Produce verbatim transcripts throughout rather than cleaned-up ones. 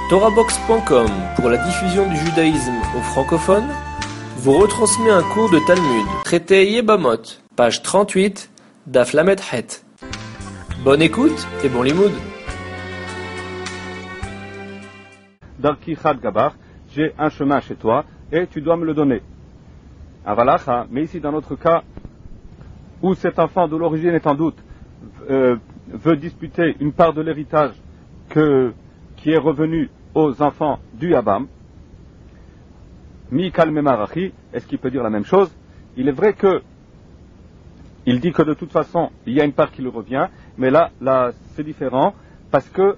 Torahbox point com, pour la diffusion du judaïsme aux francophones, vous retransmet un cours de Talmud, traité Yebamot, page trente-huit, Daf Lamed Het. Bonne écoute et bon limoud. Darki Chad Gabar, j'ai un chemin chez toi et tu dois me le donner. Avalacha, mais ici dans notre cas, où cet enfant dont l'origine est en doute euh, veut disputer une part de l'héritage que, qui est revenu aux enfants du Yabam, Mi Kalmemarachi, est-ce qu'il peut dire la même chose? Il est vrai que il dit que de toute façon il y a une part qui lui revient, mais là, là c'est différent parce que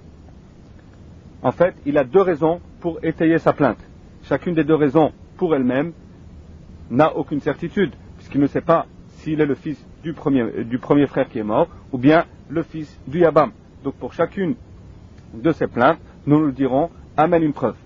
en fait il a deux raisons pour étayer sa plainte. Chacune des deux raisons pour elle-même n'a aucune certitude, puisqu'il ne sait pas s'il est le fils du premier, du premier frère qui est mort ou bien le fils du Yabam. Donc pour chacune de ces plaintes, nous nous dirons amène une preuve.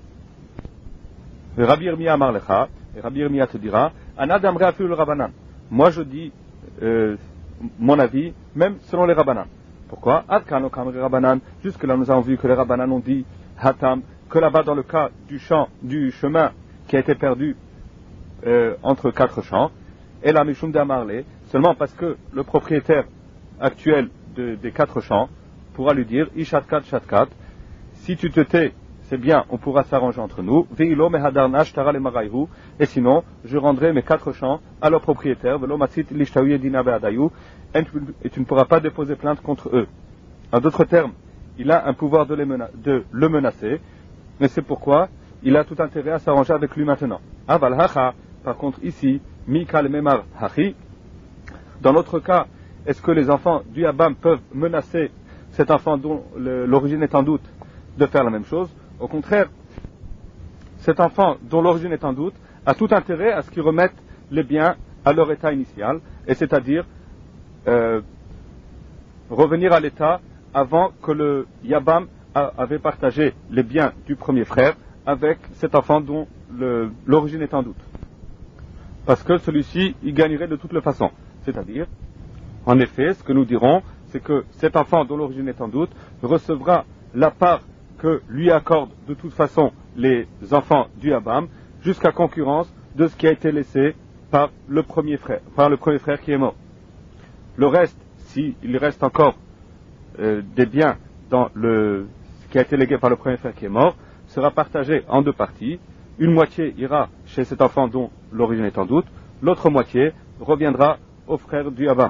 Et Rabbi Yirmiyah Amar Lecha, et Rabbi Yirmiyah te dira, Anad Amre Afilu le Rabbanan. Moi je dis euh, mon avis, même selon les Rabbanan. Pourquoi? Adkan Okamre Rabbanan. Jusque là nous avons vu que les Rabbanan ont dit Hatam, que là-bas dans le cas du champ, du chemin qui a été perdu euh, entre quatre champs, et la Mishum d'Amarle, seulement parce que le propriétaire actuel de, des quatre champs pourra lui dire Ishatkat Shatkat, si tu te tais, c'est bien, on pourra s'arranger entre nous. Veilo mehadarnash tara le marayhu, et sinon, je rendrai mes quatre champs à leur propriétaire. Velo matsit lishtahu yedina be'adayu, et tu ne pourras pas déposer plainte contre eux. En d'autres termes, il a un pouvoir de, les mena- de le menacer, mais c'est pourquoi il a tout intérêt à s'arranger avec lui maintenant. Aval hacha, par contre ici, mikal memar hachi. Dans notre cas, est-ce que les enfants du Yabam peuvent menacer cet enfant dont le, l'origine est en doute de faire la même chose? Au contraire, cet enfant dont l'origine est en doute a tout intérêt à ce qu'ils remettent les biens à leur état initial, et c'est-à-dire euh, revenir à l'état avant que le Yabam a, avait partagé les biens du premier frère avec cet enfant dont le, l'origine est en doute. Parce que celui-ci, il gagnerait de toutes les façons. C'est-à-dire, en effet, ce que nous dirons, c'est que cet enfant dont l'origine est en doute recevra la part que lui accordent de toute façon les enfants du Yabam, jusqu'à concurrence de ce qui a été laissé par le premier frère, par le premier frère qui est mort. Le reste, s'il reste encore euh, des biens dans le, ce qui a été légué par le premier frère qui est mort, sera partagé en deux parties. Une moitié ira chez cet enfant dont l'origine est en doute, l'autre moitié reviendra au frère du Yabam.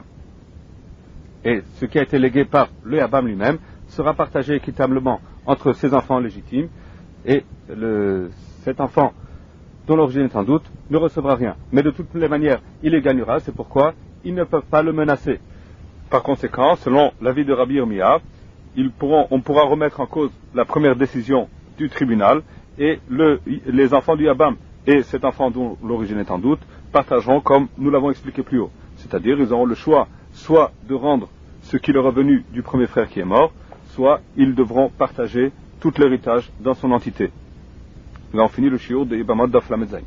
Et ce qui a été légué par le Yabam lui-même sera partagé équitablement entre ses enfants légitimes, et le, cet enfant dont l'origine est en doute ne recevra rien. Mais de toutes les manières, il les gagnera, c'est pourquoi ils ne peuvent pas le menacer. Par conséquent, selon l'avis de Rabbi Yirmiyah, ils pourront, on pourra remettre en cause la première décision du tribunal, et le, les enfants du Yabam et cet enfant dont l'origine est en doute partageront comme nous l'avons expliqué plus haut. C'est-à-dire, ils auront le choix soit de rendre ce qui leur est venu du premier frère qui est mort, soit ils devront partager tout l'héritage dans son entité. Là on finit le shiur de Yebamot Daf Lamed Zayin.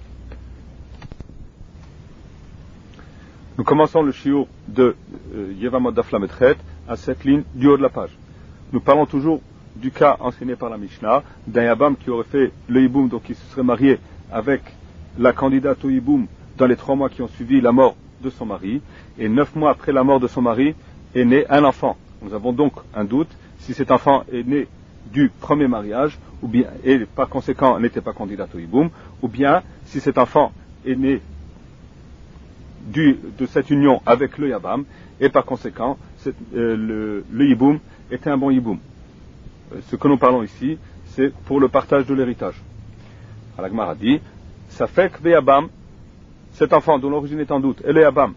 Nous commençons le shiur de euh, Yebamot Daf Lamed Het à cette ligne du haut de la page. Nous parlons toujours du cas enseigné par la Mishnah d'un Yabam qui aurait fait le Yiboum, donc qui se serait marié avec la candidate au Yiboum dans les trois mois qui ont suivi la mort de son mari, et neuf mois après la mort de son mari est né un enfant. Nous avons donc un doute si cet enfant est né du premier mariage, ou bien, et par conséquent n'était pas candidat au Yiboum, ou bien si cet enfant est né du, de cette union avec le Yabam, et par conséquent c'est, euh, le, le Yiboum était un bon Yiboum. Euh, ce que nous parlons ici, c'est pour le partage de l'héritage. La Gemara dit, ça fait que le Yabam, cet enfant dont l'origine est en doute, et le Yabam,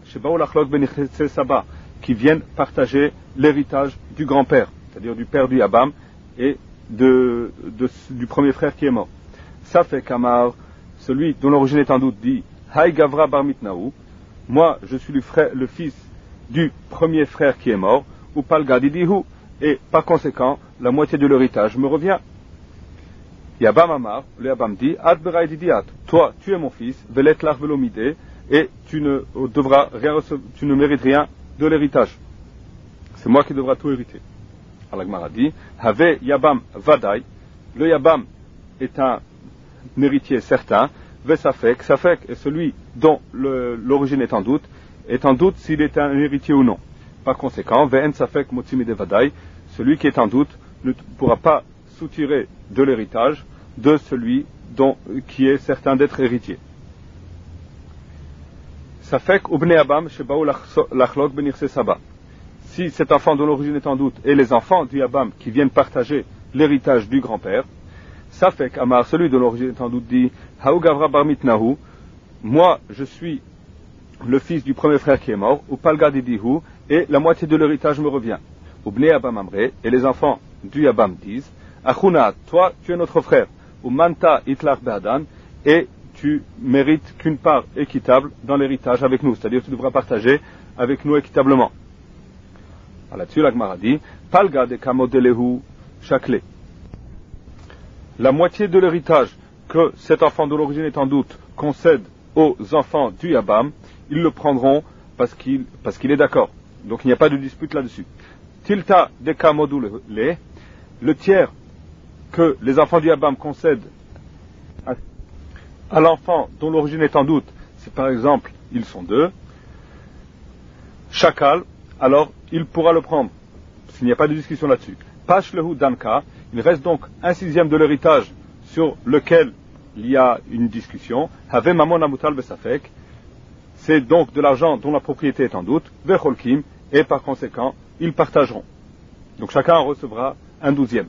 qui viennent partager l'héritage du grand-père, c'est-à-dire du père du Yabam et de, de, du premier frère qui est mort. Ça fait qu'Amar, celui dont l'origine est en doute, dit Hay Gavra Bar Mitnaou, moi je suis le, frère, le fils du premier frère qui est mort, ou Palgadidihu, et par conséquent, la moitié de l'héritage me revient. Yabam Amar, le Yabam dit Ad Berai Didiat, toi tu es mon fils, Velet Lach Velomide, et tu ne devras rien recevoir, tu ne mérites rien de l'héritage. C'est moi qui devra tout hériter. Alors la Gemara dit, Have Yabam Vadai, le Yabam est un, un héritier certain, Vesafek, Safek est celui dont le, l'origine est en doute, est en doute s'il est un héritier ou non. Par conséquent, Ve'en Safek Motzimi de Vadaï, celui qui est en doute ne pourra pas soutirer de l'héritage de celui dont, qui est certain d'être héritier. Safek Ubne Abam Shebaou Lachlok Benirse Saba. Si cet enfant dont l'origine est en doute et les enfants du Abam qui viennent partager l'héritage du grand-père, Safek Amar, celui dont l'origine est en doute, dit Haou Gavra Bar Mitnahu, moi je suis le fils du premier frère qui est mort, ou Palgadidihu, et la moitié de l'héritage me revient. Ubne Abam Amre, et les enfants du Abam disent Achuna, toi tu es notre frère, ou Manta Itlach Be'adan, et tu mérites qu'une part équitable dans l'héritage avec nous, c'est-à-dire tu devras partager avec nous équitablement. Là-dessus, la Gemara dit Palga de Kamodelehu Chakle. La moitié de l'héritage que cet enfant dont l'origine est en doute concède aux enfants du Yabam, ils le prendront parce qu'il, parce qu'il est d'accord. Donc il n'y a pas de dispute là-dessus. Tilta de Kamodule, le tiers que les enfants du Yabam concèdent à, à l'enfant dont l'origine est en doute, c'est par exemple, ils sont deux, Chakal, alors il pourra le prendre, s'il n'y a pas de discussion là-dessus. Pashlehu Danka, il reste donc un sixième de l'héritage sur lequel il y a une discussion. Have Mamon Amutal Besafek, c'est donc de l'argent dont la propriété est en doute, Vecholkim, et par conséquent, ils partageront. Donc chacun en recevra un douzième.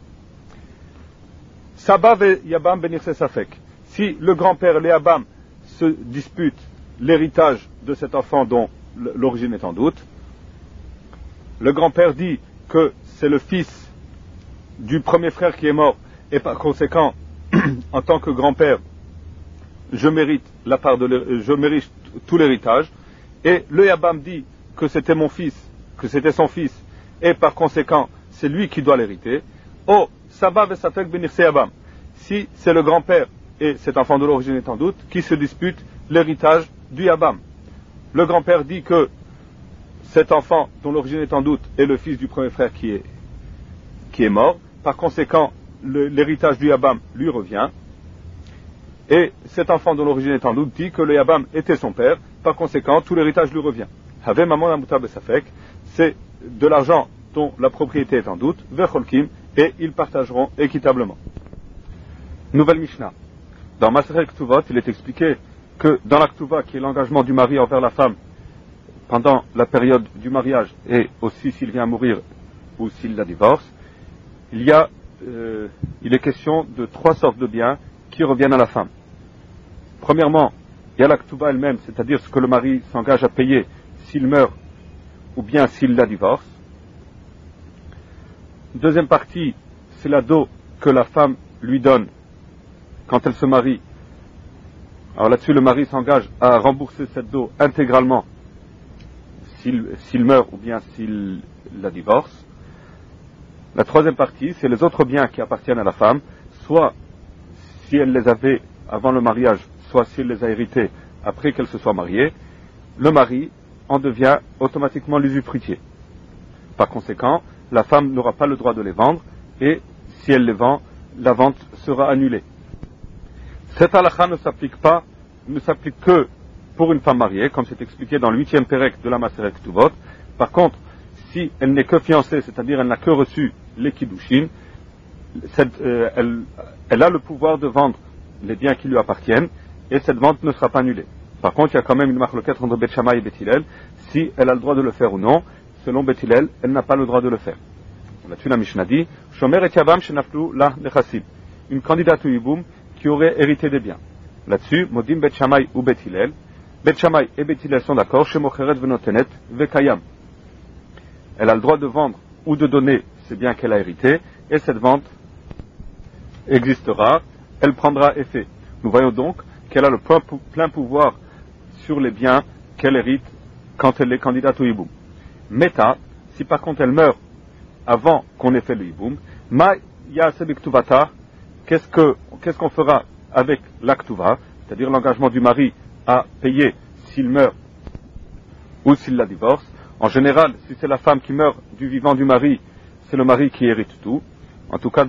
Saba ve Yabam Benirse Safek, si le grand-père et les Yabam se disputent l'héritage de cet enfant dont l'origine est en doute, le grand-père dit que c'est le fils du premier frère qui est mort, et par conséquent, en tant que grand-père, je mérite la part de je mérite tout l'héritage, et le Yabam dit que c'était mon fils, que c'était son fils, et par conséquent, c'est lui qui doit l'hériter. Oh, Saba Vesafek Benirse Yabam, si c'est le grand-père et cet enfant de l'origine est en doute, qui se disputent l'héritage du Yabam. Le grand-père dit que cet enfant dont l'origine est en doute est le fils du premier frère qui est, qui est mort. Par conséquent, le, l'héritage du Yabam lui revient. Et cet enfant dont l'origine est en doute dit que le Yabam était son père. Par conséquent, tout l'héritage lui revient. Have Mamon Amutal Besafek, c'est de l'argent dont la propriété est en doute, Vecholkim, et ils partageront équitablement. Nouvelle Mishnah. Dans Maseret Ktuvot, il est expliqué que dans la Ktuva, qui est l'engagement du mari envers la femme, pendant la période du mariage et aussi s'il vient à mourir ou s'il la divorce, il y a, euh, il est question de trois sortes de biens qui reviennent à la femme. Premièrement, il y a la Ktuva elle-même, c'est-à-dire ce que le mari s'engage à payer s'il meurt ou bien s'il la divorce. Deuxième partie, c'est la dot que la femme lui donne quand elle se marie. Alors là-dessus, le mari s'engage à rembourser cette dot intégralement S'il, s'il meurt ou bien s'il la divorce. La troisième partie, c'est les autres biens qui appartiennent à la femme, soit si elle les avait avant le mariage, soit si elle les a hérités après qu'elle se soit mariée, le mari en devient automatiquement l'usufruitier. Par conséquent, la femme n'aura pas le droit de les vendre, et si elle les vend, la vente sera annulée. Cette halakha ne s'applique pas, ne s'applique que pour une femme mariée, comme c'est expliqué dans le huitième pérec de la Maseret Ktuvot. Par contre, si elle n'est que fiancée, c'est-à-dire elle n'a que reçu les kiddushin, euh, elle, elle a le pouvoir de vendre les biens qui lui appartiennent, et cette vente ne sera pas annulée. Par contre, il y a quand même une marloquette entre Beth Shammai et Beth Hillel, si elle a le droit de le faire ou non. Selon Beth Hillel, elle n'a pas le droit de le faire. Là-dessus, la Mishnah dit, Shomer et Yabam shenaflu la nechassim, une candidate au Yiboum qui aurait hérité des biens. Là-dessus, Modim Beth Shammai ou Beth Hillel, Beth Shammai et Beth Hillel sont d'accord, Shemocheret venotenet vekayam. Elle a le droit de vendre ou de donner ces biens qu'elle a hérités, et cette vente existera, elle prendra effet. Nous voyons donc qu'elle a le plein pouvoir sur les biens qu'elle hérite quand elle est candidate au Yiboum. Meta, si par contre elle meurt avant qu'on ait fait le Yiboum, Ma Ya'aseh Ktuvata, qu'est-ce que, qu'est-ce qu'on fera avec la Ktuva, c'est-à-dire l'engagement du mari à payer s'il meurt ou s'il la divorce. En général, si c'est la femme qui meurt du vivant du mari, c'est le mari qui hérite tout. En tout cas donc,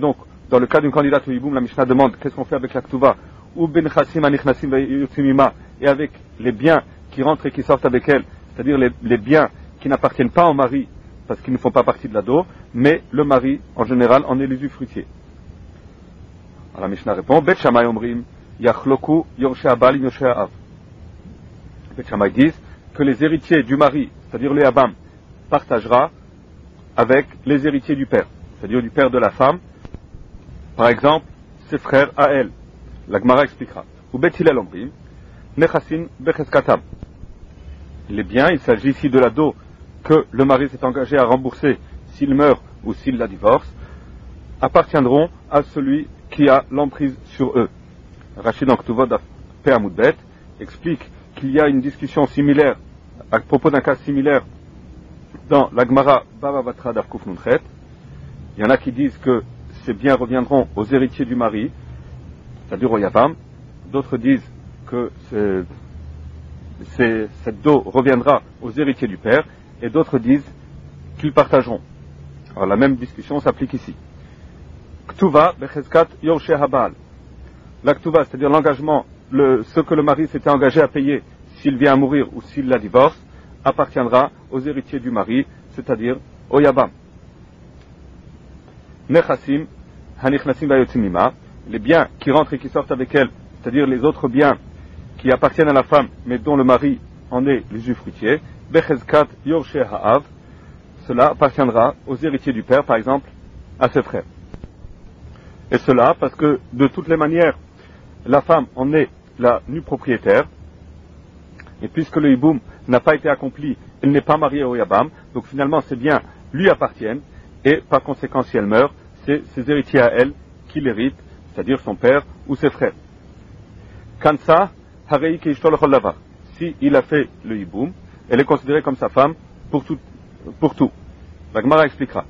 dans le cas d'une candidate au Yiboum, la Mishnah demande qu'est-ce qu'on fait avec la Ktuva, ou ben chassim anichnasim yotzimima, et avec les biens qui rentrent et qui sortent avec elle, c'est-à-dire les, les biens qui n'appartiennent pas au mari, parce qu'ils ne font pas partie de la do, mais le mari, en général, en est l'usufruitier. Alors la Mishnah répond, Bet Shammai omrim, yachloku yorshe abal yorshe ha'av. Bet Shammai disent que les héritiers du mari, c'est-à-dire le Habam, partagera avec les héritiers du père, c'est-à-dire du père de la femme, par exemple, ses frères à elle. La Gemara expliquera. Ou Bet Hillel omrim, nechassin becheskatam. Les biens, il s'agit ici de la do que le mari s'est engagé à rembourser s'il meurt ou s'il la divorce, appartiendront à celui qui a l'emprise sur eux. Rachid en Ktuvot Pe'amoudbet explique qu'il y a une discussion similaire à propos d'un cas similaire dans la Gemara Baba Batra d'Arkouf Nunchet. Il y en a qui disent que ces biens reviendront aux héritiers du mari, c'est-à-dire au Yavam. D'autres disent que c'est, c'est, cette do reviendra aux héritiers du père, et d'autres disent qu'ils partageront. Alors la même discussion s'applique ici. Ktuva bechezkat yorshe habal. La ktuva, c'est-à-dire l'engagement, le, ce que le mari s'était engagé à payer s'il vient à mourir ou s'il la divorce, appartiendra aux héritiers du mari, c'est-à-dire au Yabam. Nechassim hanichnasim vayotzimima. Les biens qui rentrent et qui sortent avec elle, c'est-à-dire les autres biens qui appartiennent à la femme, mais dont le mari en est l'usufruitier, bechezkat yorshe ha'av, cela appartiendra aux héritiers du père, par exemple, à ses frères. Et cela parce que, de toutes les manières, la femme en est la nue propriétaire, et puisque le hiboum n'a pas été accompli, elle n'est pas mariée au Yabam, donc finalement ces biens lui appartiennent, et par conséquent, si elle meurt, c'est ses héritiers à elle qui l'héritent, c'est-à-dire son père ou ses frères. Kansa, harei keishtol chol davar. Si il a fait le hiboum, elle est considérée comme sa femme pour tout. Pour tout. La Gemara expliquera.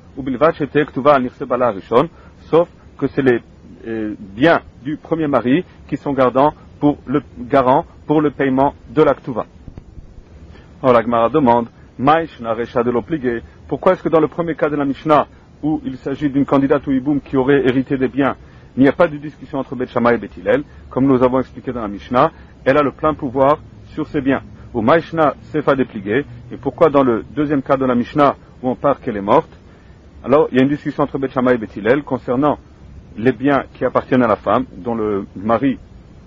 Sauf que c'est les euh, biens du premier mari qui sont gardants pour le, garants pour le paiement de la Ktuva. Alors la Gemara demande, pourquoi est-ce que dans le premier cas de la Mishnah, où il s'agit d'une candidate au hiboum qui aurait hérité des biens, il n'y a pas de discussion entre Bet Shammai et Bet Hillel, comme nous avons expliqué dans la Mishnah, elle a le plein pouvoir sur ses biens. Ou Maïshna Sefa dépligué, et pourquoi dans le deuxième cas de la Mishnah où on parle qu'elle est morte, alors il y a une discussion entre Bet Shammai et Bet Hillel concernant les biens qui appartiennent à la femme, dont le mari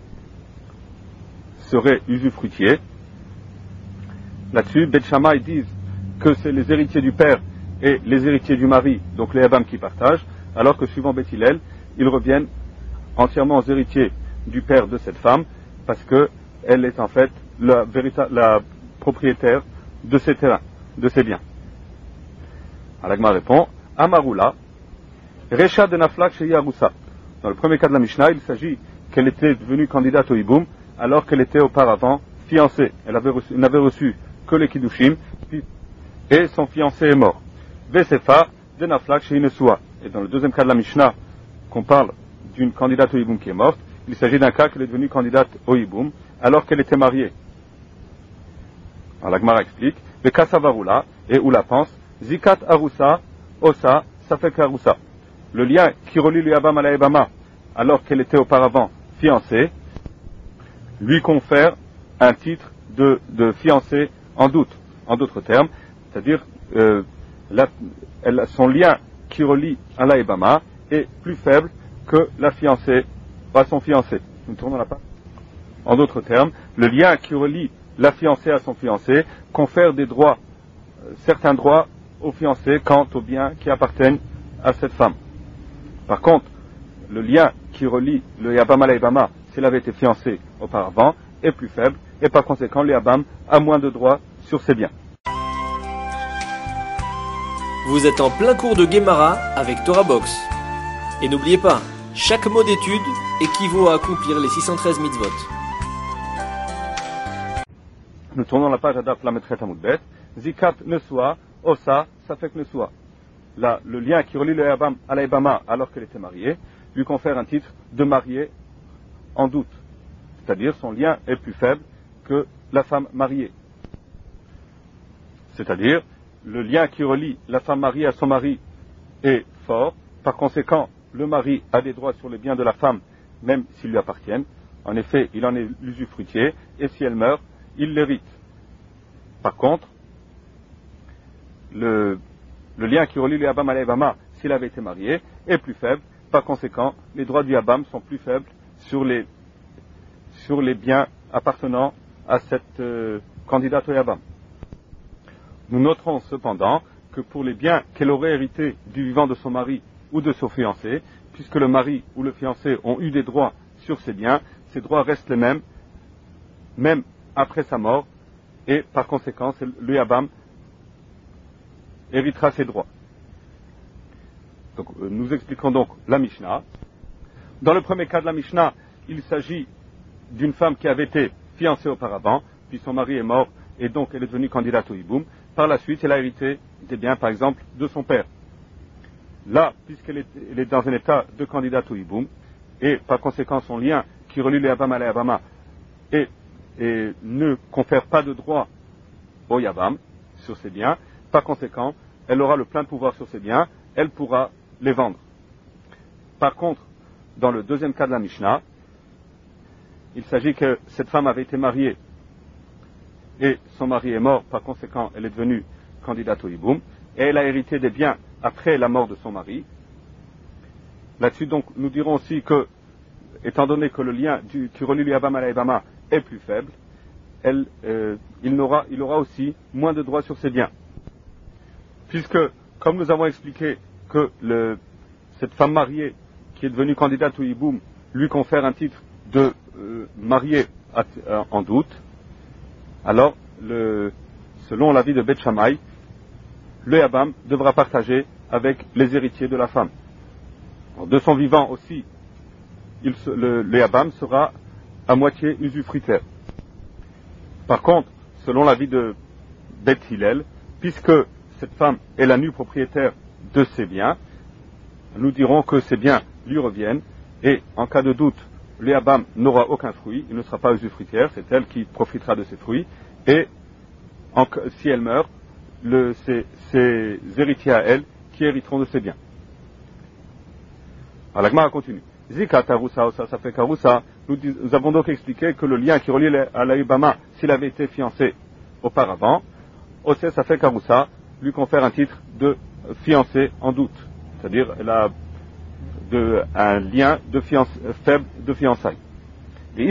serait usufruitier. Là-dessus, Bet Shammai disent que c'est les héritiers du père et les héritiers du mari, donc les Habam qui partagent, alors que suivant Bet Hillel, ils reviennent entièrement aux héritiers du père de cette femme, parce que elle est en fait la, véritable, la propriétaire de ces terrains, de ces biens. Alagma répond, Amarula, Recha de Naflak chez Yaroussa. Dans le premier cas de la Mishnah, il s'agit qu'elle était devenue candidate au hiboum, alors qu'elle était auparavant fiancée. Elle avait reçu, n'avait reçu que les Kiddushim, et son fiancé est mort. Vesefa de Naflak chez Inesua. Et dans le deuxième cas de la Mishnah, qu'on parle d'une candidate au hiboum qui est morte, il s'agit d'un cas qu'elle est devenue candidate au hiboum, alors qu'elle était mariée. Alors la Gemara explique, le Kasavarula, et où la pense, Zikat Arusa, Osa, Safek Arusa. Le lien qui relie le Yabam à la Ebama, alors qu'elle était auparavant fiancée, lui confère un titre de, de fiancée en doute. En d'autres termes, c'est-à-dire, euh, la, elle, son lien qui relie à la Ebama est plus faible que la fiancée à son fiancé. Nous tournons la page. En d'autres termes, le lien qui relie la fiancée à son fiancé confère des droits, euh, certains droits au fiancé quant aux biens qui appartiennent à cette femme. Par contre, le lien qui relie le Yabam à la Ebama, s'il avait été fiancé auparavant, est plus faible, et par conséquent, le Yabam a moins de droits sur ses biens. Vous êtes en plein cours de Gemara avec Torah Box. Et n'oubliez pas, chaque mot d'étude équivaut à accomplir les six cent treize mitzvot. Nous tournons la page à Daf Lamed Chet Amud Bet. Zikat Nesua, Osa, Safek Nesua. Là, le lien qui relie le Yabam à la Ebama alors qu'elle était mariée, lui confère un titre de mariée en doute. C'est-à-dire son lien est plus faible que la femme mariée. C'est-à-dire, le lien qui relie la femme mariée à son mari est fort, par conséquent, le mari a des droits sur les biens de la femme, même s'ils lui appartiennent. En effet, il en est l'usufruitier, et si elle meurt, il l'hérite. Par contre, le, le lien qui relie le Yabam à la Yabama, s'il avait été marié, est plus faible. Par conséquent, les droits du Yabam sont plus faibles sur les, sur les biens appartenant à cette euh, candidate au Yabam. Nous noterons cependant que pour les biens qu'elle aurait hérités du vivant de son mari ou de son fiancé, puisque le mari ou le fiancé ont eu des droits sur ces biens, ces droits restent les mêmes, même après sa mort, et par conséquent, le Yabam héritera ses droits. Donc, nous expliquons donc la Mishnah. Dans le premier cas de la Mishnah, il s'agit d'une femme qui avait été fiancée auparavant, puis son mari est mort, et donc elle est devenue candidate au hiboum. Par la suite, elle a hérité des biens, par exemple, de son père. Là, puisqu'elle est, elle est dans un état de candidate au hiboum, et par conséquent son lien qui relie le Yabam à la Yabama, et, et ne confère pas de droit au Yabam sur ses biens, par conséquent, elle aura le plein pouvoir sur ses biens, elle pourra les vendre. Par contre, dans le deuxième cas de la Mishnah, il s'agit que cette femme avait été mariée et son mari est mort, par conséquent, elle est devenue candidate au hiboum, et elle a hérité des biens après la mort de son mari. Là-dessus, donc, nous dirons aussi que, étant donné que le lien du, qui relie le Yabam à la Yabama est plus faible, elle, euh, il, n'aura, il aura aussi moins de droits sur ses biens. Puisque, comme nous avons expliqué que le, cette femme mariée qui est devenue candidate au hiboum lui confère un titre de euh, mariée euh, en doute, alors, le, selon l'avis de Beth Shammai, le Yabam devra partager avec les héritiers de la femme. Alors, de son vivant aussi, il se, le, le Yabam sera à moitié usufruitaire. Par contre, selon l'avis de Beth Hillel, puisque cette femme est la nue propriétaire de ses biens, nous dirons que ces biens lui reviennent, et en cas de doute, le Yabam n'aura aucun fruit, il ne sera pas usufruitière, c'est elle qui profitera de ses fruits, et en, si elle meurt, le, c'est ses héritiers à elle qui hériteront de ses biens. Alors la Gemara continue. Zika tarusa osa safek harusa, nous, nous avons donc expliqué que le lien qui relie à la Yabama, s'il avait été fiancé auparavant, osa safek harusa lui confère un titre de fiancé en doute, c'est-à-dire elle a de, un lien de fianç, faible de fiançailles. Et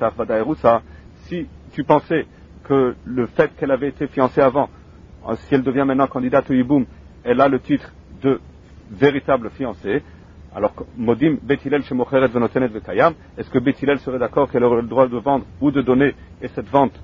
si tu pensais que le fait qu'elle avait été fiancée avant, si elle devient maintenant candidate au hiboum, elle a le titre de véritable fiancée, alors Modim Beth Hillel shemocheret venotenet vekayam, est-ce que Beth Hillel serait d'accord qu'elle aurait le droit de vendre ou de donner, et cette vente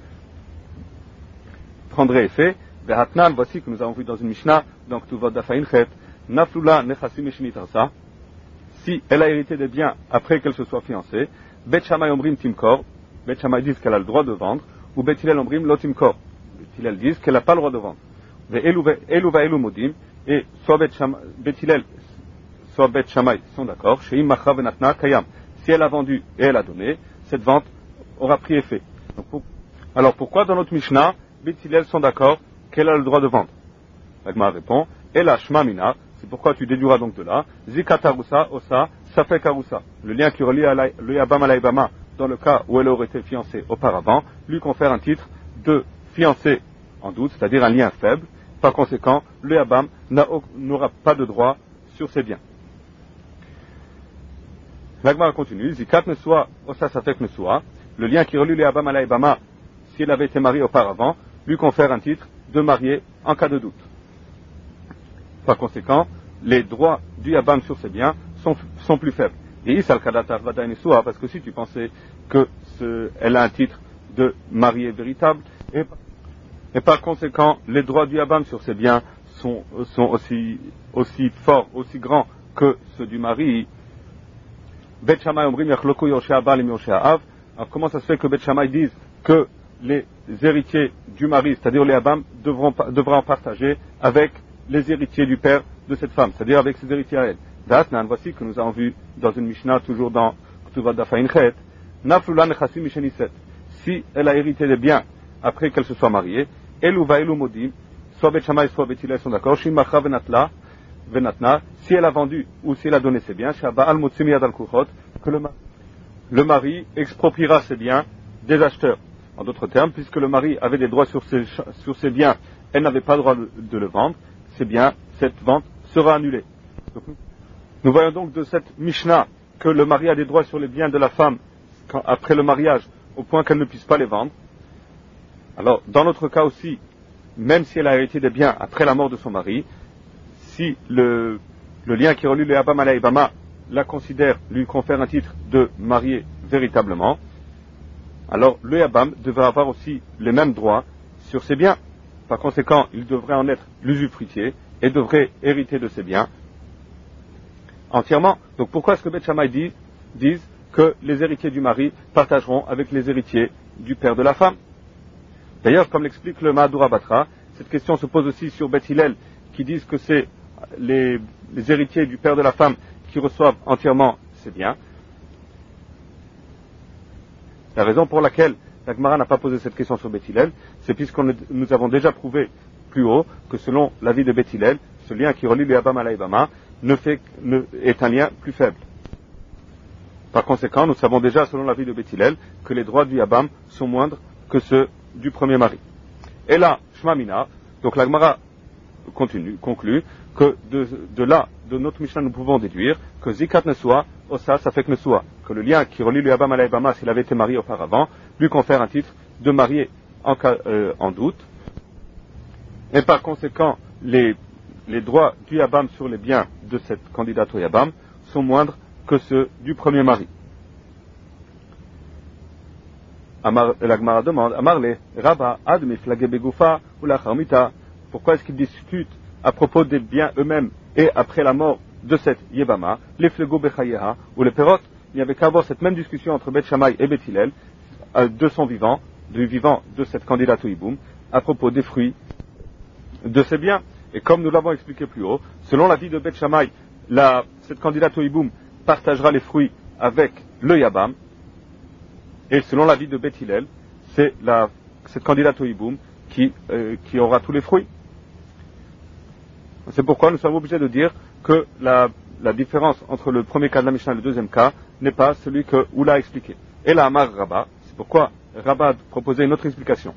prendrait effet? Vehatnan, voici que nous avons vu dans une Mishnah, donc Tuvot Dafainchet, Naflula nechasim eshnitarsa, si elle a hérité des biens après qu'elle se soit fiancée, Beth Shammai omrim timkor, Beth Shammai disent qu'elle a le droit de vendre, ou Beth Hillel omrim lo timkor, Beth Hillel disent qu'elle n'a pas le droit de vendre. Ve'elu va'elu modim, et soit Beth Hillel, soit Beth Shammai sont d'accord, she'im macha venatna kayam, si elle a vendu et elle a donné, cette vente aura pris effet. Donc, pour, alors pourquoi dans notre Mishnah, Beth Hillel sont d'accord qu'elle a le droit de vendre? La Gemara répond, Ela shma mina, c'est pourquoi tu déduiras donc de là, Zikatarusa, Osa, Safekarusa. Le lien qui relie la, le Yabam à la Yabama, dans le cas où elle aurait été fiancée auparavant, lui confère un titre de fiancée en doute, c'est-à-dire un lien faible. Par conséquent, le Yabam n'aura pas de droit sur ses biens. L'Agmara continue, Zikat Nesua, Osa Safek Nesua. Le lien qui relie le Yabam à la Yabama, si elle avait été mariée auparavant, lui confère un titre de mariée en cas de doute. Par conséquent, les droits du Yabam sur ses biens sont, sont plus faibles. Et parce que si tu pensais qu'elle a un titre de mariée véritable, et, et par conséquent, les droits du Yabam sur ses biens sont, sont aussi, aussi forts, aussi grands que ceux du mari. Bet Shammai omrim yachloku Yoshea Bal im Yoshea Av. Alors comment ça se fait que Bet Shammai dise que les héritiers du mari, c'est-à-dire les Yabam, devront, devront partager avec les héritiers du père de cette femme, c'est-à-dire avec ses héritiers à elle. Datnan, voici que nous avons vu dans une Mishnah, toujours dans Ktuvot Dafainchet, Naflula nechasim misheniset. Si elle a hérité des biens après qu'elle se soit mariée, Elu va elu modim, soit Bet Shammai, soit Bet Hillel sont d'accord, Shim macha venatla, venatna, si elle a vendu ou si elle a donné ses biens, Shaba'al Mutsimi Yad al-Kuchot, que le, le mari expropriera ses biens des acheteurs. En d'autres termes, puisque le mari avait des droits sur ses, sur ses biens, elle n'avait pas le droit de, de le vendre, ses biens, cette vente sera annulée. Donc, nous voyons donc de cette Mishnah que le mari a des droits sur les biens de la femme quand, après le mariage, au point qu'elle ne puisse pas les vendre. Alors, dans notre cas aussi, même si elle a hérité des biens après la mort de son mari, si le, le lien qui relie le Yabam à la Ibama la considère, lui confère un titre de marié véritablement, alors le Yabam devrait avoir aussi les mêmes droits sur ses biens. Par conséquent, il devrait en être l'usufruitier et devrait hériter de ses biens entièrement. Donc pourquoi est-ce que Beth Shammai dit, disent que les héritiers du mari partageront avec les héritiers du père de la femme? D'ailleurs, comme l'explique le Mahadura Batra, cette question se pose aussi sur Beth Hillel, qui disent que c'est les, les héritiers du père de la femme qui reçoivent entièrement ses biens. La raison pour laquelle la Gemara n'a pas posé cette question sur Beth Hillel, c'est puisque nous avons déjà prouvé plus haut que selon l'avis de Beth Hillel, ce lien qui relie le Yabam à la Ibama ne fait, ne, est un lien plus faible. Par conséquent, nous savons déjà, selon l'avis de Beth Hillel, que les droits du Yabam sont moindres que ceux du premier mari. Et là, Shmamina, donc la Gemara continue, conclut que de, de là, de notre Mishnah, nous pouvons déduire que Zikat Nesua, Osa, ça fait que Nesua, que le lien qui relie le Yabam à la Ibama, s'il avait été marié auparavant, lui confère un titre de marié en, cas, euh, en doute. Et par conséquent, les, les droits du Yabam sur les biens de cette candidate au Yabam sont moindres que ceux du premier mari. Amar, la Gemara demande, Amarle, Rabba, Admi, Flagé Begoufa, ou la Charmita, pourquoi est-ce qu'ils discutent à propos des biens eux-mêmes et après la mort de cette Yebama, les Flego Bechayeha, ou les Perot? Il n'y avait qu'à avoir cette même discussion entre Beth Shammai et Beth Hillel, de son vivant, du vivant de cette candidate au Iboum, à propos des fruits de ses biens. Et comme nous l'avons expliqué plus haut, selon l'avis de Beth Shammai, la, cette candidate au Iboum partagera les fruits avec le Yabam, et selon l'avis de Beth Hillel, c'est la, cette candidate au Iboum qui, euh, qui aura tous les fruits. C'est pourquoi nous sommes obligés de dire que la, la différence entre le premier cas de la Mishnah et le deuxième cas n'est pas celui que Oula a expliqué. Et la Amar Rabba, c'est pourquoi Rabba proposait une autre explication.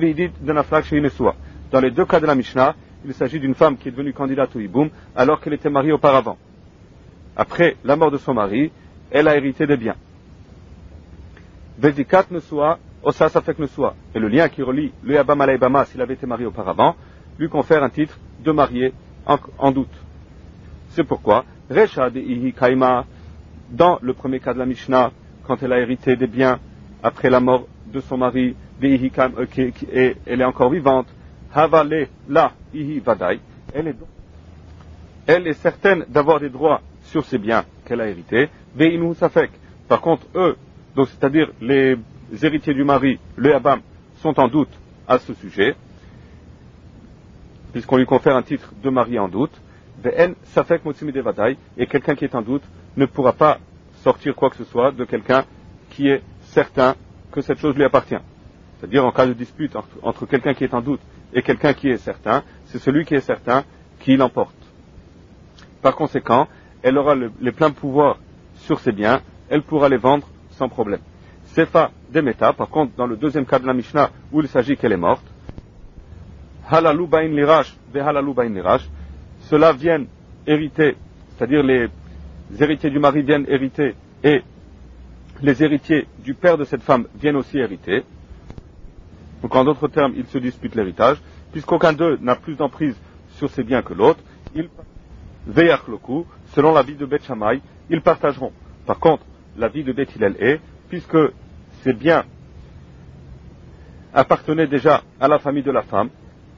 Dans les deux cas de la Mishnah, il s'agit d'une femme qui est devenue candidate au Iboum alors qu'elle était mariée auparavant. Après la mort de son mari, elle a hérité des biens. Vedikat Nesua, Osa Safek Nesua. Et le lien qui relie le Yabam à la Ibama s'il avait été marié auparavant, lui confère un titre de marié en, en doute. C'est pourquoi, Recha de Ihi Kaima, dans le premier cas de la Mishnah, quand elle a hérité des biens après la mort de son mari, de Ihi Kaima, euh, qui, qui, et elle est encore vivante, Havale la Ihi Vadai, elle est, elle est certaine d'avoir des droits sur ces biens qu'elle a hérités, Veinu Safek. Par contre, eux, donc c'est-à-dire les héritiers du mari, le Yabam, sont en doute à ce sujet, puisqu'on lui confère un titre de mari en doute, Ve'en Safek Motsimi Devadai, et quelqu'un qui est en doute ne pourra pas sortir quoi que ce soit de quelqu'un qui est certain que cette chose lui appartient. C'est-à-dire en cas de dispute entre, entre quelqu'un qui est en doute et quelqu'un qui est certain, c'est celui qui est certain qui l'emporte. Par conséquent, elle aura le, les pleins pouvoirs sur ses biens, elle pourra les vendre sans problème. Sefa Demeta, par contre, dans le deuxième cas de la Mishnah où il s'agit qu'elle est morte, Halalu Bain Lirash, Vehalalu Bain Lirash, ceux-là viennent hériter, c'est-à-dire les héritiers du mari viennent hériter et les héritiers du père de cette femme viennent aussi hériter. Donc en d'autres termes, ils se disputent l'héritage, puisqu'aucun d'eux n'a plus d'emprise sur ses biens que l'autre, ils Veyachloku, selon l'avis de Beth Shammai, ils partageront. Par contre, l'avis de Beth Hillel est, puisque ces biens appartenaient déjà à la famille de la femme,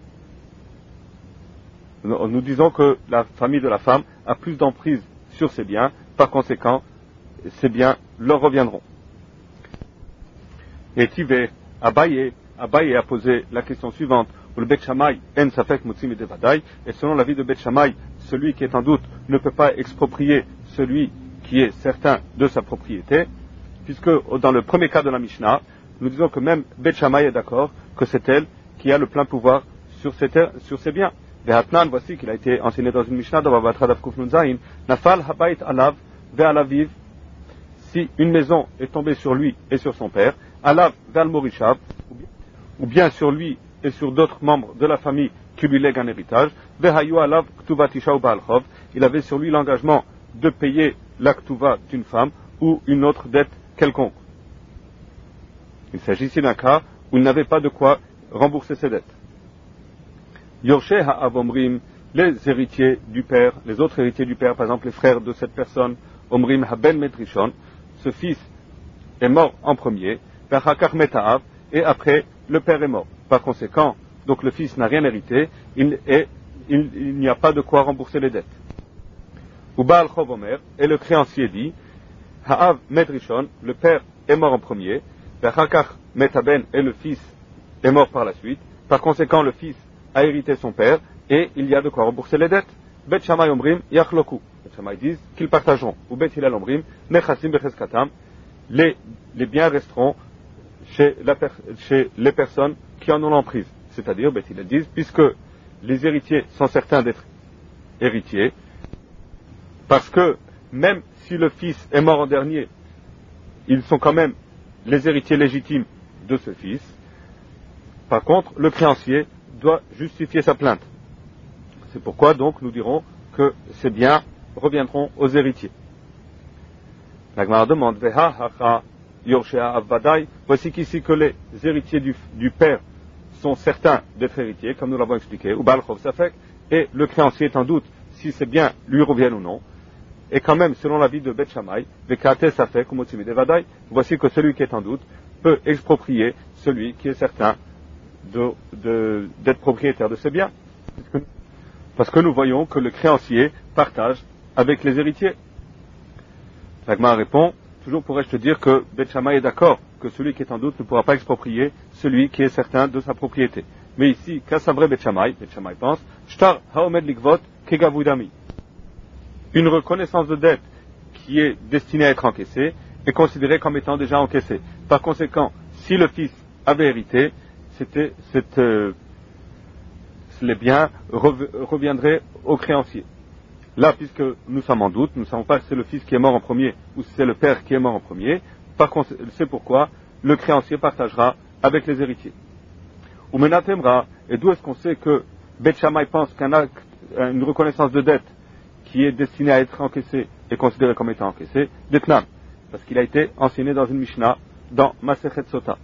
nous disons que la famille de la femme a plus d'emprise sur ses biens, par conséquent, ces biens leur reviendront. Et Tivé, Abaye, Abaye a posé la question suivante, le Beth Shammai en safek mutzimi devadai, et selon l'avis de Beth Shammai, celui qui est en doute ne peut pas exproprier celui qui est certain de sa propriété, puisque dans le premier cas de la Mishnah, nous disons que même Beth Shammai est d'accord que c'est elle qui a le plein pouvoir sur ses, terres, sur ses biens. Vehatnan, voici qu'il a été enseigné dans une Mishnah dans Bavatra Daf Kuf Nun Zayin, Nafal Habayit Alav Ve'al Aviv, si une maison est tombée sur lui et sur son père, Alav Ve'al Morishav, ou bien sur lui et sur d'autres membres de la famille qui lui lèguent un héritage, Ve'hayu Alav Ktuvat Isha Ba'al Chov, il avait sur lui l'engagement de payer la Ktuva d'une femme ou une autre dette quelconque. Il s'agit ici d'un cas où il n'avait pas de quoi rembourser ses dettes. Yorsheh ha'avomrim, les héritiers du père, les autres héritiers du père, par exemple les frères de cette personne, omrim haben metrishon, ce fils est mort en premier, v'achakar meta'av, et après le père est mort. Par conséquent, donc le fils n'a rien hérité, il, et il, il n'y a pas de quoi rembourser les dettes. Ubal chov omer, et le créancier dit, ha'av metrishon, le père est mort en premier, v'achakar metaben, et le fils est mort par la suite. Par conséquent, le fils a hérité son père, et il y a de quoi rembourser les dettes. Bet Shammai Omrim Yachloku. Bet Shammai disent qu'ils partageront. Ou Bet Hillel Omrim Nechasim Becheskatam. Les, les biens resteront chez, la per, chez les personnes qui en ont l'emprise. C'est-à-dire, Bet Hillel disent, puisque les héritiers sont certains d'être héritiers, parce que même si le fils est mort en dernier, ils sont quand même les héritiers légitimes de ce fils. Par contre, le créancier doit justifier sa plainte. C'est pourquoi donc nous dirons que ces biens reviendront aux héritiers. La Gemara demande, Veha hacha yorshea avvadai, voici qu'ici que les héritiers du, du père sont certains d'être héritiers, comme nous l'avons expliqué, ou balchov safek, et le créancier est en doute si ces biens lui reviennent ou non. Et quand même, selon l'avis de Bet Shammai, vekate safek ou motzimi devadai, voici que celui qui est en doute peut exproprier celui qui est certain De, de, d'être propriétaire de ces biens. Parce que nous voyons que le créancier partage avec les héritiers. L'Agma répond, toujours pourrais-je te dire que Bet Shammai est d'accord que celui qui est en doute ne pourra pas exproprier celui qui est certain de sa propriété. Mais ici, qu'Assavré Bet Shammai, Bet Shammai pense, Shtar haomed likvot kegavudami. Une reconnaissance de dette qui est destinée à être encaissée est considérée comme étant déjà encaissée. Par conséquent, si le fils avait hérité, c'était, cette, euh, les biens rev- reviendraient au créancier. Là, puisque nous sommes en doute, nous ne savons pas si c'est le fils qui est mort en premier ou si c'est le père qui est mort en premier, par contre, c'est pourquoi le créancier partagera avec les héritiers. Ou menatemra, et d'où est-ce qu'on sait que Bet Shammai pense qu'un acte, une reconnaissance de dette qui est destinée à être encaissée est considérée comme étant encaissée, d'Etnan, parce qu'il a été enseigné dans une Mishnah dans Masechet Sota.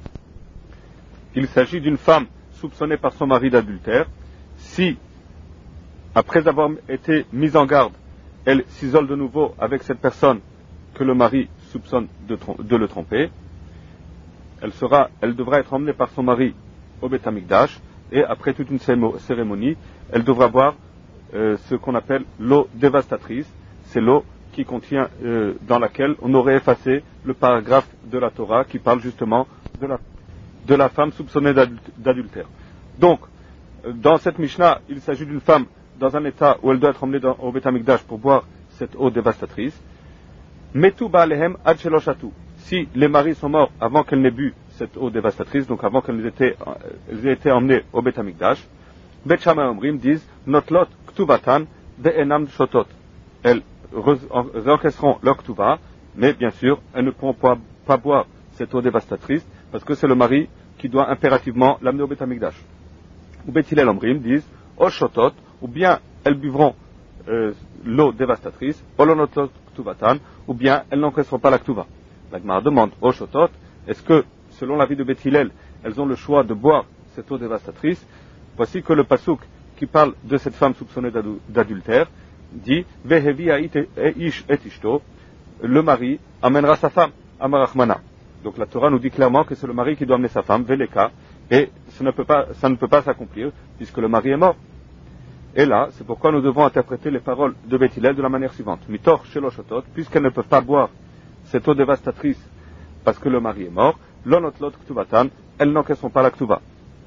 Il s'agit d'une femme soupçonnée par son mari d'adultère. Si, après avoir été mise en garde, elle s'isole de nouveau avec cette personne que le mari soupçonne de, trom- de le tromper, elle, sera, elle devra être emmenée par son mari au Beth Amikdash, et après toute une cérémonie, elle devra boire euh, ce qu'on appelle l'eau dévastatrice. C'est l'eau qui contient, euh, dans laquelle on aurait effacé le paragraphe de la Torah qui parle justement de la de la femme soupçonnée d'adultère. Donc, dans cette Mishnah, il s'agit d'une femme dans un état où elle doit être emmenée dans, au Beth Amikdash pour boire cette eau dévastatrice. Metu ba'alehem ad shelo shatu. Si les maris sont morts avant qu'elle n'ait bu cette eau dévastatrice, donc avant qu'elles aient été, elles aient été emmenées au Beth Amikdash, Bet Shammai Omrim disent notlot ktuvatan ve'enam shotot. Elles encaisseront leur ktuva, mais bien sûr, elles ne pourront pas, pas boire cette eau dévastatrice parce que c'est le mari qui doit impérativement l'amener au Beth Amikdash. Ou Bet Hillel Omrim disent o shotot, ou bien elles buvront euh, l'eau dévastatrice, olonotot ktuvatan, ou bien elles n'encaisseront pas la ktuva. La Gemara demande o shotot, est-ce que selon l'avis de Bet Hillel, elles ont le choix de boire cette eau dévastatrice? Voici que le pasuk qui parle de cette femme soupçonnée d'adultère dit vehevi ish et ishto, le mari amènera sa femme à Marachmana. Donc la Torah nous dit clairement que c'est le mari qui doit amener sa femme, Veleka, et ça ne peut pas, ça ne peut pas s'accomplir puisque le mari est mort. Et là, c'est pourquoi nous devons interpréter les paroles de Beth Hillel de la manière suivante. Mitor shelo shotot, puisqu'elles ne peuvent pas boire cette eau dévastatrice parce que le mari est mort, lonotlot ktuvatan, elles n'encaisseront pas la ktuva.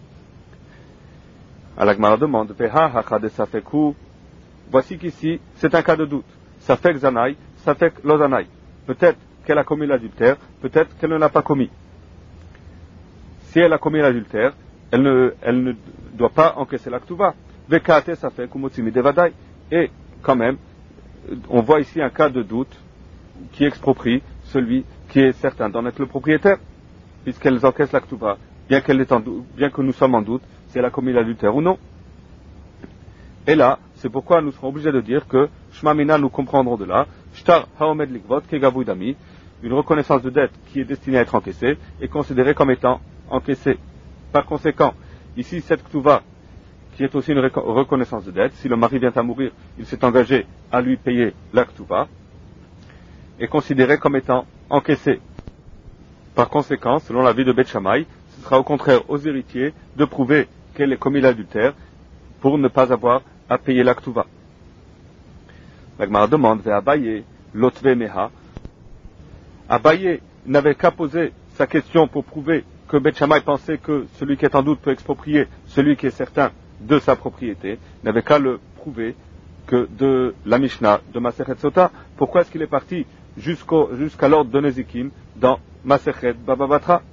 Alors la Gemara demande, Veha hacha de safeku, voici qu'ici, c'est un cas de doute. Safek zanai, safek lozanai. Peut-être qu'elle a commis l'adultère, peut-être qu'elle ne l'a pas commis. Si elle a commis l'adultère, elle ne, elle ne doit pas encaisser la ktuva. Vekate safek umotzimi devadai. Et quand même, on voit ici un cas de doute qui exproprie celui qui est certain d'en être le propriétaire, puisqu'elles encaissent la ktuva, bien qu'elle est en doute, bien que nous sommes en doute si elle a commis l'adultère ou non. Et là, c'est pourquoi nous serons obligés de dire que Shmamina, nous comprendrons de là, Shtar haomed likvot kegavui dami, une reconnaissance de dette qui est destinée à être encaissée, est considérée comme étant encaissée. Par conséquent, ici, cette ktuva, qui est aussi une reconnaissance de dette, si le mari vient à mourir, il s'est engagé à lui payer la ktuva, est considérée comme étant encaissée. Par conséquent, selon l'avis de Beth Shammai, ce sera au contraire aux héritiers de prouver qu'elle est commis l'adultère pour ne pas avoir à payer la ktuva. La Gemara demande, vers Abaye, l'otve meha. Abaye n'avait qu'à poser sa question pour prouver que Beth Shammai pensait que celui qui est en doute peut exproprier celui qui est certain de sa propriété, n'avait qu'à le prouver que de la Mishnah de Masechet Sota. Pourquoi est-ce qu'il est parti jusqu'au, jusqu'à l'ordre de Nezikim dans Masechet Baba Batra?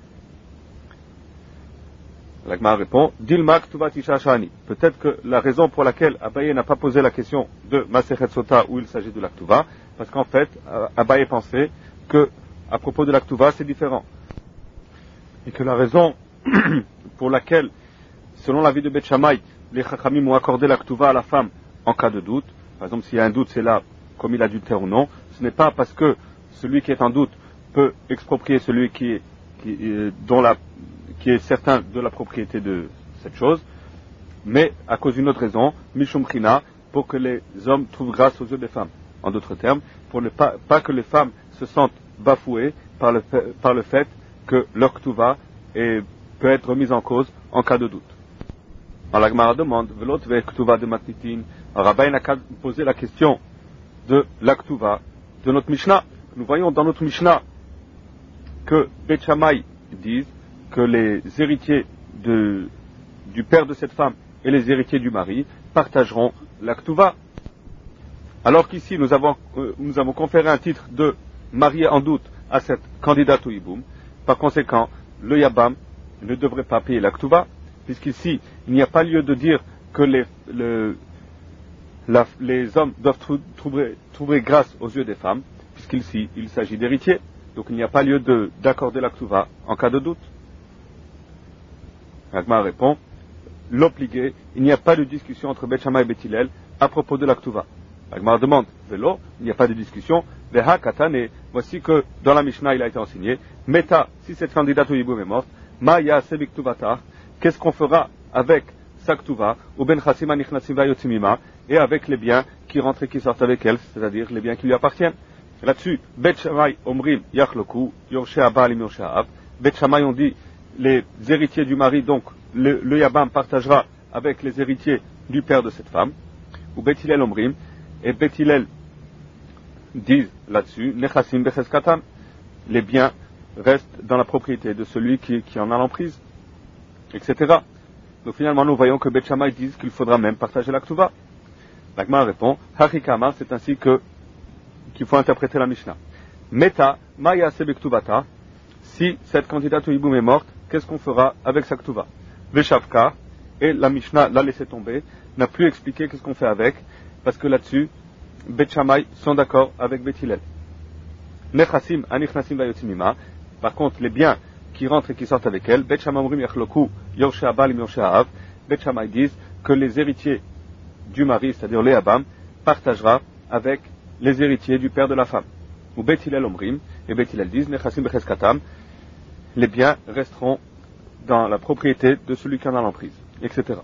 La Gemara répond, Dilma Ktuvat Isha Shani. Peut-être que la raison pour laquelle Abaye n'a pas posé la question de Masechet Sota où il s'agit de la Ktuva, parce qu'en fait, Abaye pensait que, à propos de la Ktuva, c'est différent. Et que la raison pour laquelle, selon l'avis de Beth Shammai, les Chachamim ont accordé la Ktuva à la femme en cas de doute, par exemple s'il y a un doute, c'est là, commis l'adultère ou non, ce n'est pas parce que celui qui est en doute peut exproprier celui qui est, qui, dont la, qui est certain de la propriété de cette chose, mais à cause d'une autre raison, Mishum China, pour que les hommes trouvent grâce aux yeux des femmes. En d'autres termes, pour ne pas, pas que les femmes se sentent bafouées par le, par le fait que leur Ktuva est, peut être remise en cause en cas de doute. Alors la Gemara demande, Velot ve Ktuva de Matnitin. Alors Rabbi n'a qu'à poser la question de la Ktuva de notre Mishnah. Nous voyons dans notre Mishnah que Beth Shammai disent que les héritiers de, du père de cette femme et les héritiers du mari partageront la Ktuva. Alors qu'ici nous avons, euh, nous avons conféré un titre de marié en doute à cette candidate au Yiboum. Par conséquent, le Yabam ne devrait pas payer la Ktuva, puisqu'ici il n'y a pas lieu de dire que les, le, la, les hommes doivent trou, trouver, trouver grâce aux yeux des femmes, puisqu'ici il s'agit d'héritiers. Donc il n'y a pas lieu de, d'accorder la Ktuva en cas de doute. Agma répond, l'obligé, il n'y a pas de discussion entre Beth Shammai et Beth Hillel à propos de la Ktuva. Agma demande, vélo, il n'y a pas de discussion, Veha Katane, voici que dans la Mishnah il a été enseigné, Meta, si cette candidate au Yiboum est morte, Maya Sebik Tuvata, qu'est-ce qu'on fera avec sa Ktuva, ou Ben Chassima Nichnasim Vayotzimima, et avec les biens qui rentrent et qui sortent avec elle, c'est-à-dire les biens qui lui appartiennent. Là-dessus, Beth Shammai Omrim Yachloku, Yorshé Abal Yorshé Ab, Beth Shammai on dit, les héritiers du mari, donc le, le Yabam partagera avec les héritiers du père de cette femme, ou Beth Hillel Omrim, et Beth Hillel disent là-dessus, Nechasim Becheskatam, les biens restent dans la propriété de celui qui, qui en a l'emprise, et cetera. Donc finalement nous voyons que Beth Shammai disent qu'il faudra même partager la Ktuva. La Gemara répond, Harikama, c'est ainsi que qu'il faut interpréter la Mishnah. Meta, Maya Sebek Ktuvata, si cette candidate au Yiboum est morte, qu'est-ce qu'on fera avec sa Ktuva? Veshavka, et la Mishnah l'a laissé tomber, n'a plus expliqué qu'est-ce qu'on fait avec, parce que là-dessus, Beth Shammai sont d'accord avec Beth Hillel. Nechasim, Anichnasim Vayotzimima, par contre, les biens qui rentrent et qui sortent avec elle, Beth Shammai Omrim Yachloku, Yorshé Abal, Yorshé Av, Beth Shammai disent que les héritiers du mari, c'est-à-dire le Yabam, partagera avec les héritiers du père de la femme. Ou Beth Hillel Omrim, et Beth Hillel disent, Nechasim Becheskatam, les biens resteront dans la propriété de celui qui en a l'emprise, et cetera.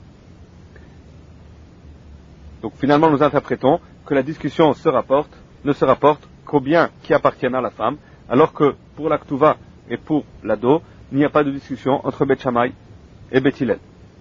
Donc finalement nous interprétons que la discussion se rapporte, ne se rapporte qu'aux biens qui appartiennent à la femme, alors que pour la Ktuva et pour l'ado, il n'y a pas de discussion entre Beth Shammai et Beth Hillel.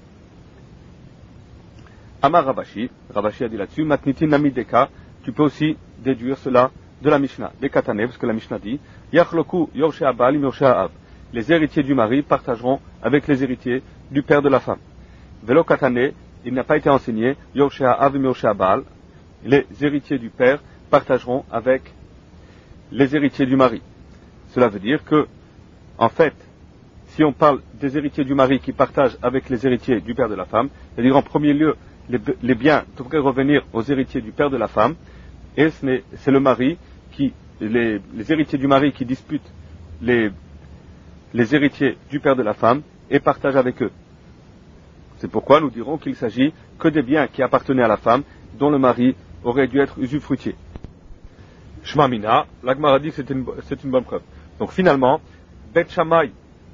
Amar Rabashi, Rabashi a dit là-dessus, Matnitin Namideka, tu peux aussi déduire cela de la Mishnah, des Katane, parce que la Mishnah dit, Yachloku Yorshé Abal, Yorshé Av, les héritiers du mari partageront avec les héritiers du père de la femme. Velo Katane, il n'a pas été enseigné, Yorshé Av et Yorshé Abal, les héritiers du père partageront avec les héritiers du mari. Cela veut dire que, en fait, si on parle des héritiers du mari qui partagent avec les héritiers du père de la femme, c'est-à-dire en premier lieu les, les biens devraient revenir aux héritiers du père de la femme, et ce n'est, c'est le mari qui, les, les héritiers du mari qui disputent les, les héritiers du père de la femme et partagent avec eux. C'est pourquoi nous dirons qu'il s'agit que des biens qui appartenaient à la femme, dont le mari aurait dû être usufruitier. Shema Mina, la Gemara dit que c'est une, c'est une bonne preuve. Donc finalement, Bet Shammai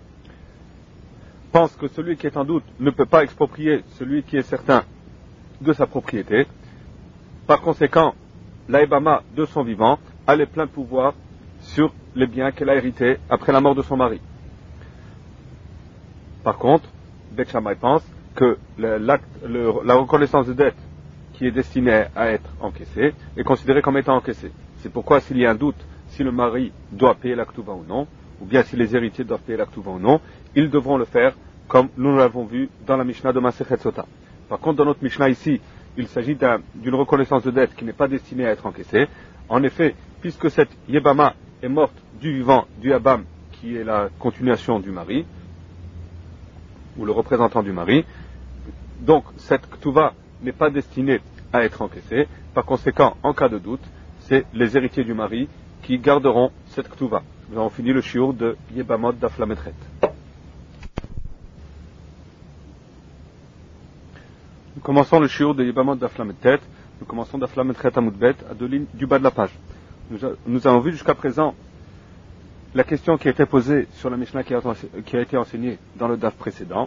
pense que celui qui est en doute ne peut pas exproprier celui qui est certain de sa propriété. Par conséquent, la Ebama de son vivant a les pleins pouvoirs sur les biens qu'elle a hérités après la mort de son mari. Par contre, Bet Shammai pense que le, le, la reconnaissance de dette qui est destinée à être encaissée est considérée comme étant encaissée. C'est pourquoi s'il y a un doute si le mari doit payer la Ktuva ou non, ou bien si les héritiers doivent payer la Ktuva ou non, ils devront le faire comme nous l'avons vu dans la Mishnah de Masechet Sota. Par contre, dans notre Mishnah ici, il s'agit d'un, d'une reconnaissance de dette qui n'est pas destinée à être encaissée. En effet, puisque cette Yebama est morte du vivant du Yabam, qui est la continuation du mari, ou le représentant du mari, donc cette Ktuva n'est pas destinée à être encaissée. Par conséquent, en cas de doute, c'est les héritiers du mari qui garderont cette Ktuva. Nous avons fini le shiur de Yebamot Daf Lamed Het. Nous commençons le shiur de Yebamot Daf Lamed Het. Nous commençons Daf Lamed Het Amud Bet à deux lignes du bas de la page. Nous, a, nous avons vu jusqu'à présent la question qui a été posée sur la Mishnah qui a, qui a été enseignée dans le Daf précédent,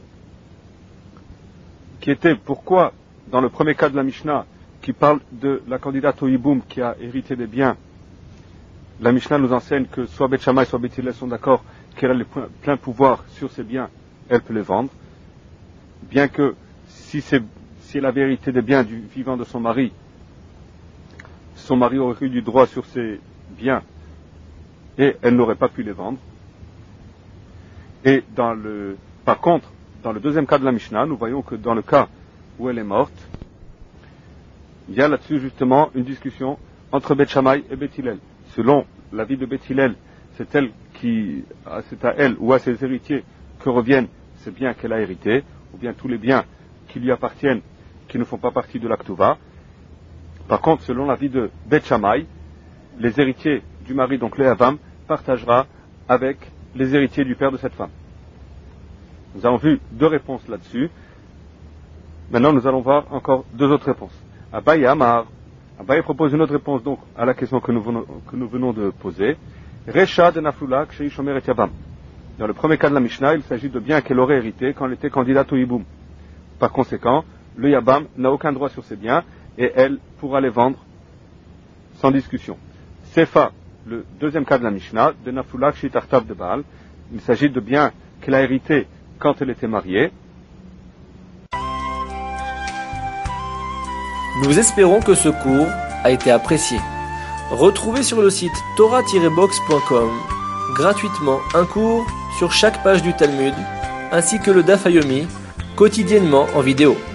qui était pourquoi, dans le premier cas de la Mishnah, qui parle de la candidate au Yiboum qui a hérité des biens, la Mishnah nous enseigne que soit Bet Shammai, soit Bet Hillel sont d'accord qu'elle a le plein pouvoir sur ses biens, elle peut les vendre, bien que si, c'est, si elle avait hérité des biens du vivant de son mari, son mari aurait eu du droit sur ses biens et elle n'aurait pas pu les vendre. Et dans le, par contre, dans le deuxième cas de la Mishnah, nous voyons que dans le cas où elle est morte, il y a là-dessus justement une discussion entre Bet Shammai et Bet Hillel. Selon l'avis de Bet Hillel, c'est elle qui, c'est à elle ou à ses héritiers que reviennent ces biens qu'elle a hérités, ou bien tous les biens qui lui appartiennent, qui ne font pas partie de la Ktuva. Par contre, selon l'avis de Bet Shammai, les héritiers du mari, donc le Yavam, partagera avec les héritiers du père de cette femme. Nous avons vu deux réponses là-dessus. Maintenant, nous allons voir encore deux autres réponses. Abaye Amar. Abaye propose une autre réponse donc à la question que nous venons, que nous venons de poser. Recha de Naflula Kshei Shomer et Yabam. Dans le premier cas de la Mishnah, il s'agit de biens qu'elle aurait hérité quand elle était candidate au Yiboum. Par conséquent, le Yabam n'a aucun droit sur ses biens et elle pourra les vendre sans discussion. Sefa, le deuxième cas de la Mishnah, de Naflula Kshei Tartav de Baal. Il s'agit de biens qu'elle a hérités quand elle était mariée. Nous espérons que ce cours a été apprécié. Retrouvez sur le site torah tiret box point com gratuitement un cours sur chaque page du Talmud, ainsi que le Daf Yomi, quotidiennement en vidéo.